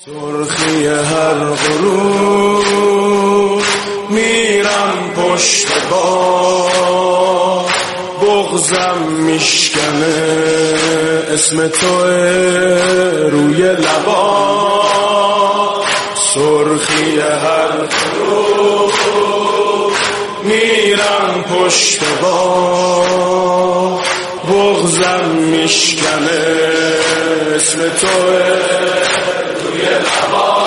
سرخی هر غروب میرم پشت بام، بغضم میشکنه اسم تو روی لبا. سرخی هر غروب میرم پشت بام، بغضم میشکنه اسم تو روی لبا.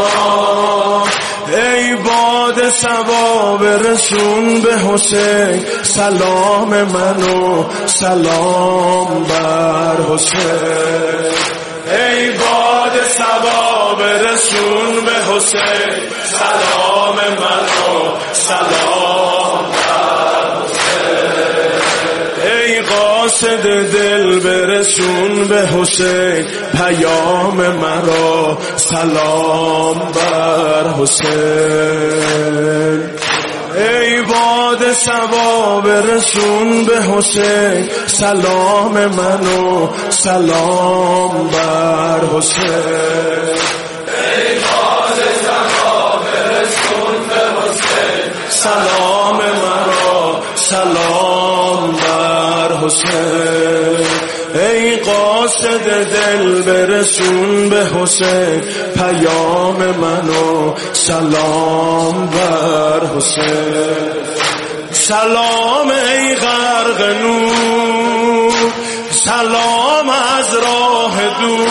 ای باد صبا برسون به حسین، سلام منو سلام بر حسین. ای باد صبا برسون به حسین، سلام منو سلام بر حسین. ای قاصد دل برسون به حسین، پیام مرا سلام بر حسین. ای باد صبا برسون به حسین، سلام منو سلام بر حسین. ای باد صبا برسون به حسین، سلام مرا سلام بر حسین. ای قاصد دل برسون به حسین، پیام منو سلام بر حسین. سلام ای غرق نور، سلام از راه دور.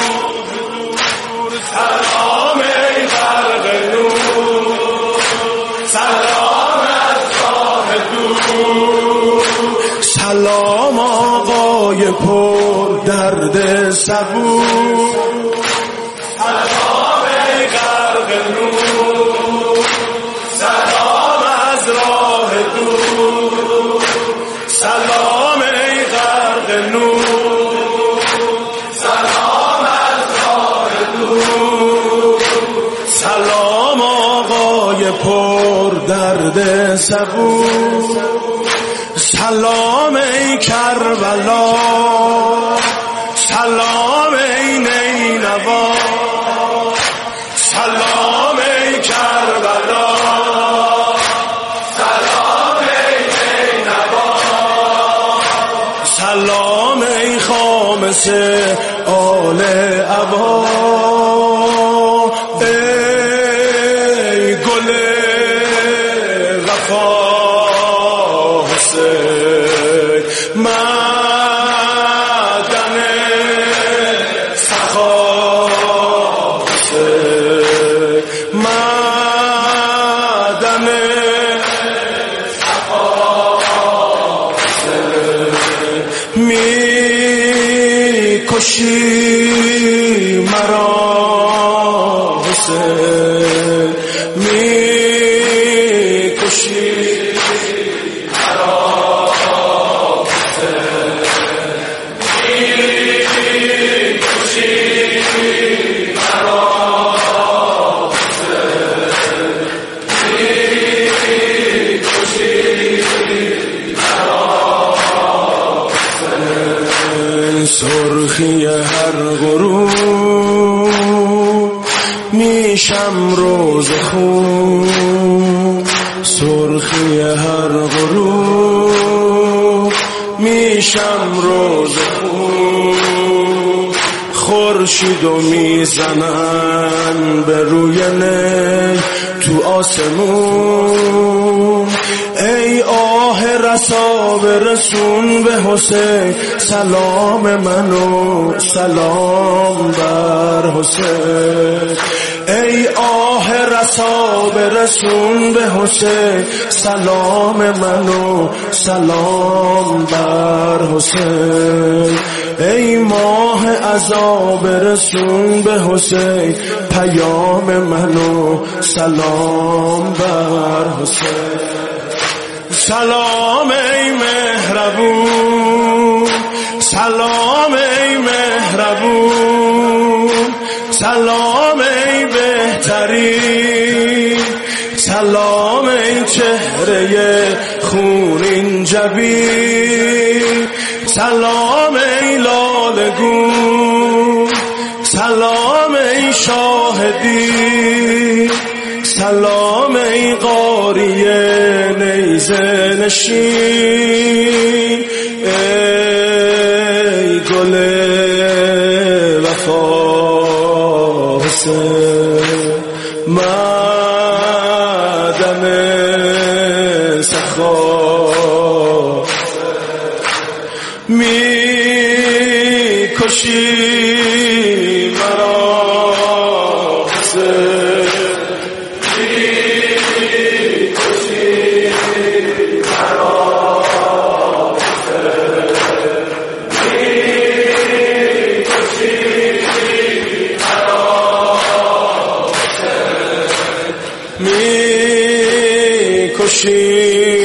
سلام ای غرق نور، سلام از راه دور. سلام آقای پر درد صبور. سلام ای غرق نور، سلام از راه دور. سلام ای غرق نور، سلام از راه دور. سلام آقای پر درد صبور. سلام ای کربلا، سلام ای نینوا. سلام ای کربلا، سلام ای نینوا. سلام ای خامس آل عبا. ای گل وفا حسین، معدن سخا حسین، معدن سخا حسین. میکشی مرا حسین، میکشی سرخی هر غروب میشم روز خون. سرخی هر غروب میشم روز خون. خورشیدو میزنن به روی نی تو آسمون. ای آه رسا برسون به حسین، سلام منو سلام بر حسین. ای آه رسا برسون به حسین، سلام منو سلام بر حسین. ای ماه عزا برسون به حسین، پیام منو سلام بر حسین. سلام ای مهربون، سلام ای مهربون. سلام ای بهترین، سلام ای چهره خونین جبین. سلام ای لالگون، سلام ای شاهدی سلام ای قاری نیزه نشین ای گل وفا حسین مدم سخا می کشی مرا حسین می کشی مرا حسین می کشی